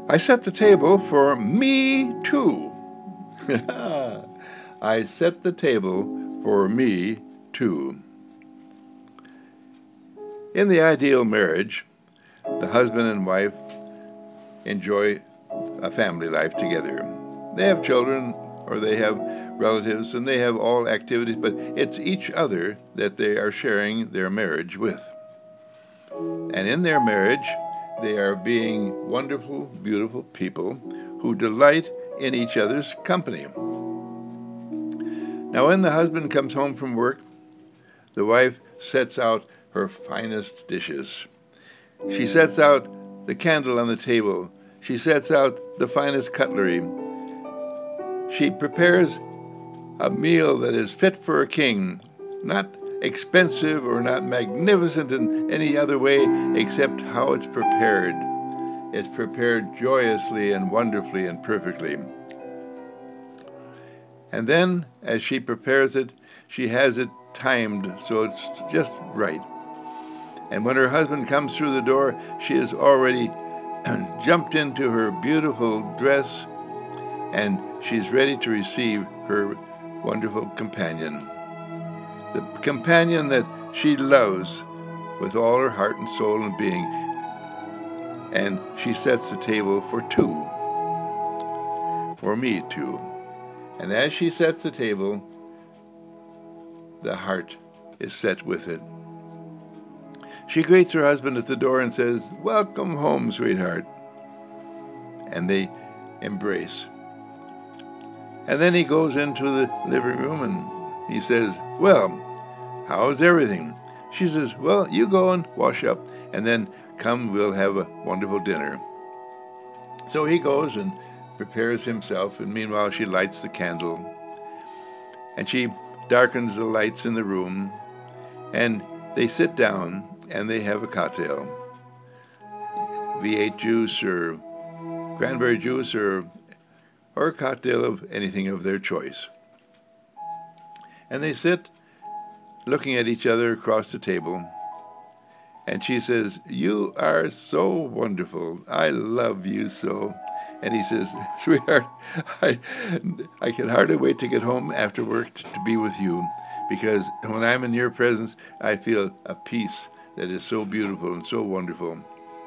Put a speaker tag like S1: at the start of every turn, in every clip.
S1: I set the table for me too. I set the table for me too. In the ideal marriage, the husband and wife enjoy a family life together. They have children or they have relatives and they have all activities, but it's each other that they are sharing their marriage with. And in their marriage, they are being wonderful, beautiful people who delight in each other's company. Now, when the husband comes home from work, the wife sets out her finest dishes. She sets out the candle on the table. She sets out the finest cutlery. She prepares a meal that is fit for a king, not expensive or not magnificent in any other way except how it's prepared. It's prepared joyously and wonderfully and perfectly. And then, as she prepares it, she has it timed so it's just right. And when her husband comes through the door, she has already jumped into her beautiful dress and she's ready to receive her wonderful companion. The companion that she loves with all her heart and soul and being. And she sets the table for two, for me too. And as she sets the table, the heart is set with it. She greets her husband at the door and says, "Welcome home, sweetheart." And they embrace. And then he goes into the living room and he says, "Well, how's everything?" She says, "Well, you go and wash up, and then come, we'll have a wonderful dinner." So he goes and prepares himself, and meanwhile she lights the candle, and she darkens the lights in the room, and they sit down, and they have a cocktail. V8 juice or cranberry juice or a cocktail of anything of their choice. And they sit looking at each other across the table, and she says, "You are so wonderful. I love you so." And he says, "Sweetheart, I can hardly wait to get home after work to be with you, because when I'm in your presence, I feel a peace that is so beautiful and so wonderful."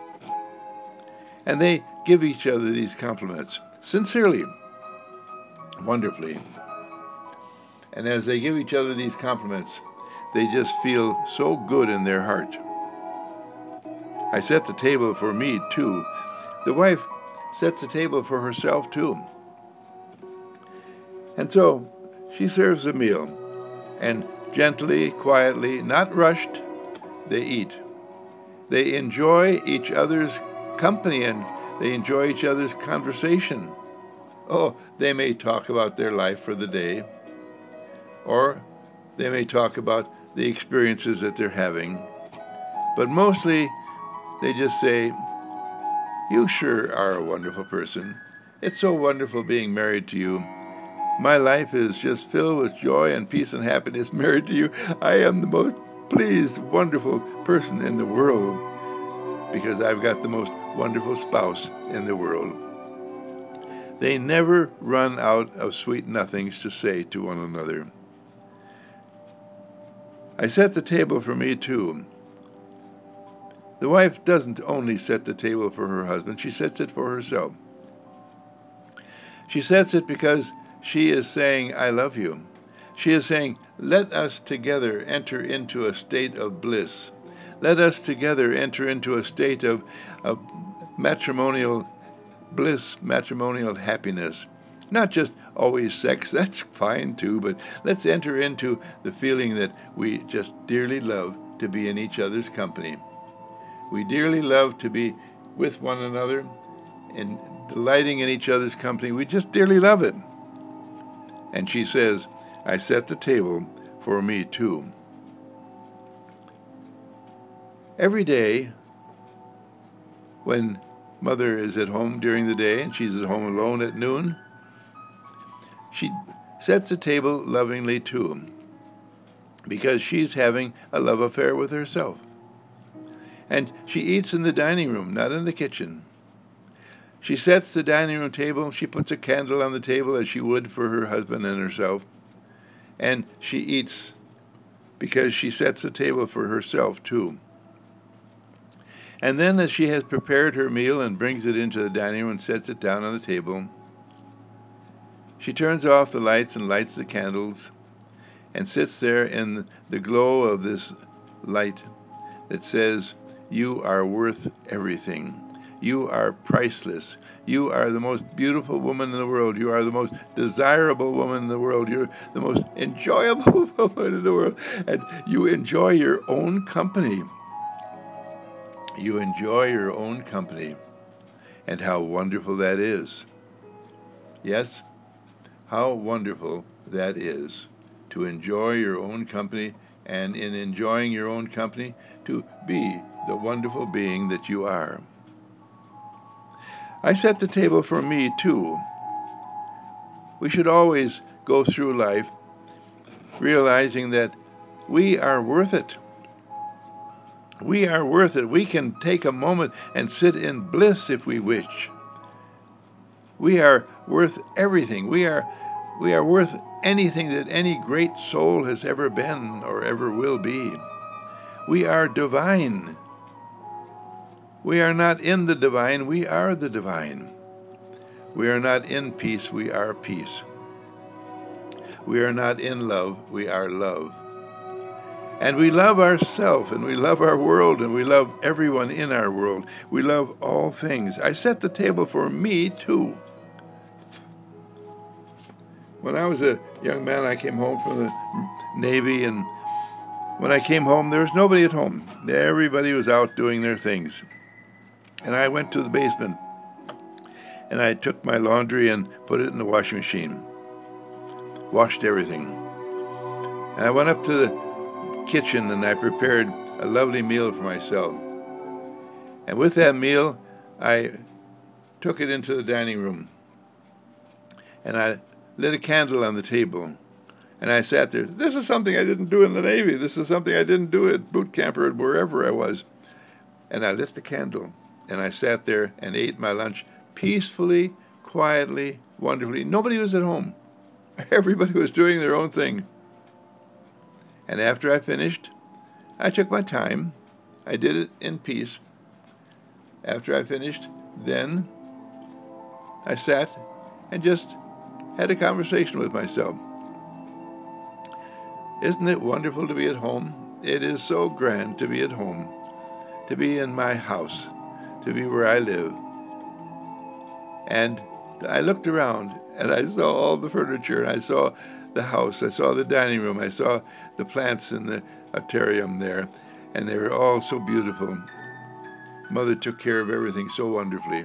S1: And they give each other these compliments, sincerely, wonderfully. And as they give each other these compliments, they just feel so good in their heart. I set the table for me, too. The wife sets the table for herself, too. And so she serves a meal, and gently, quietly, not rushed, they eat. They enjoy each other's company and they enjoy each other's conversation. Oh, they may talk about their life for the day, or they may talk about the experiences that they're having. But mostly, they just say, "You sure are a wonderful person. It's so wonderful being married to you. My life is just filled with joy and peace and happiness married to you. I am the most pleased, wonderful person in the world because I've got the most wonderful spouse in the world." They never run out of sweet nothings to say to one another. I set the table for me, too. The wife doesn't only set the table for her husband, she sets it for herself. She sets it because she is saying, "I love you." She is saying, "Let us together enter into a state of bliss. Let us together enter into a state of matrimonial bliss, matrimonial happiness. Not just always sex, that's fine too, but let's enter into the feeling that we just dearly love to be in each other's company. We dearly love to be with one another and delighting in each other's company. We just dearly love it." And she says, "I set the table for me too." Every day, when mother is at home during the day and she's at home alone at noon, she sets the table lovingly too, because she's having a love affair with herself. And she eats in the dining room, not in the kitchen. She sets the dining room table. She puts a candle on the table as she would for her husband and herself. And she eats because she sets the table for herself too. And then as she has prepared her meal and brings it into the dining room and sets it down on the table, she turns off the lights and lights the candles and sits there in the glow of this light that says, "You are worth everything. You are priceless. You are the most beautiful woman in the world. You are the most desirable woman in the world. You're the most enjoyable woman in the world. And you enjoy your own company. You enjoy your own company." And how wonderful that is. Yes, how wonderful that is to enjoy your own company, and in enjoying your own company, to be the wonderful being that you are. I set the table for me too. We should always go through life realizing that we are worth it. We are worth it. We can take a moment and sit in bliss if we wish. We are worth everything. We are worth anything that any great soul has ever been or ever will be. We are divine. We are not in the divine, we are the divine. We are not in peace, we are peace. We are not in love, we are love. And we love ourselves, and we love our world, and we love everyone in our world. We love all things. I set the table for me too. When I was a young man, I came home from the Navy, and when I came home, there was nobody at home. Everybody was out doing their things. And I went to the basement, and I took my laundry and put it in the washing machine. Washed everything. And I went up to the kitchen, and I prepared a lovely meal for myself. And with that meal, I took it into the dining room, and I lit a candle on the table, and I sat there. This is something I didn't do in the Navy. This is something I didn't do at boot camp or wherever I was. And I lit the candle, and I sat there and ate my lunch peacefully, quietly, wonderfully. Nobody was at home. Everybody was doing their own thing. And after I finished, I took my time. I did it in peace. After I finished, then I sat and just had a conversation with myself. Isn't it wonderful to be at home? It is so grand to be at home, to be in my house, to be where I live. And I looked around, and I saw all the furniture, and I saw the house, I saw the dining room, I saw the plants in the aquarium there, and they were all so beautiful. Mother took care of everything so wonderfully.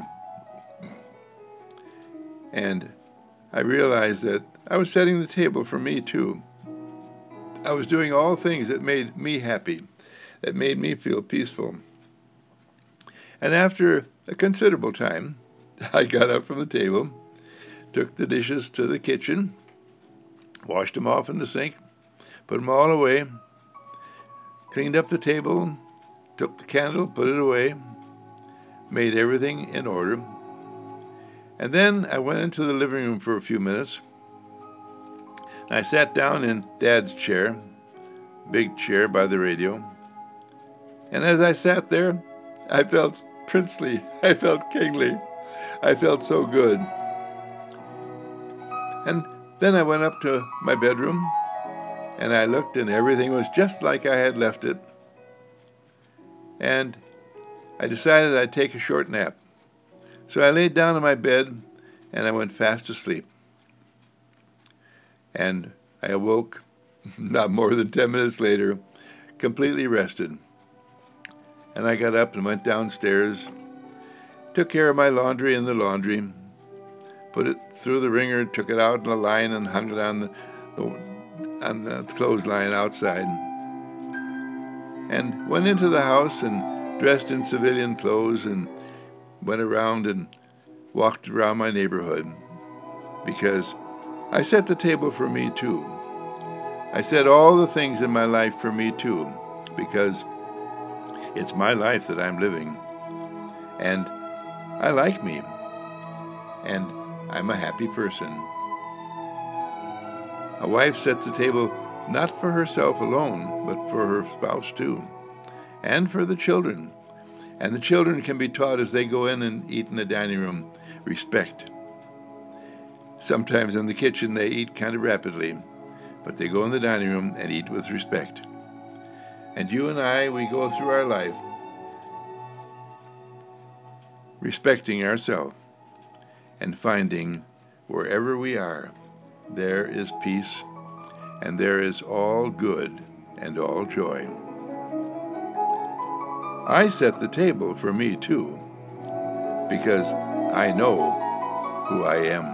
S1: And I realized that I was setting the table for me too. I was doing all things that made me happy, that made me feel peaceful. And after a considerable time, I got up from the table, took the dishes to the kitchen, washed them off in the sink, put them all away, cleaned up the table, took the candle, put it away, made everything in order. And then I went into the living room for a few minutes. I sat down in Dad's chair, big chair by the radio. And as I sat there, I felt princely. I felt kingly. I felt so good. And then I went up to my bedroom, and I looked, and everything was just like I had left it. And I decided I'd take a short nap. So I laid down in my bed, and I went fast asleep. And I awoke not more than 10 minutes later, completely rested. And I got up and went downstairs, took care of my laundry in the laundry, put it through the wringer, took it out in a line, and hung it on the clothesline outside. And went into the house and dressed in civilian clothes and went around and walked around my neighborhood, because I set the table for me too. I set all the things in my life for me too, because it's my life that I'm living. And I like me. and I'm a happy person. A wife sets the table not for herself alone, but for her spouse too, and for the children. And the children can be taught as they go in and eat in the dining room, respect. Sometimes in the kitchen they eat kind of rapidly, but they go in the dining room and eat with respect. And you and I, we go through our life respecting ourselves and finding wherever we are, there is peace and there is all good and all joy. I set the table for me too, because I know who I am.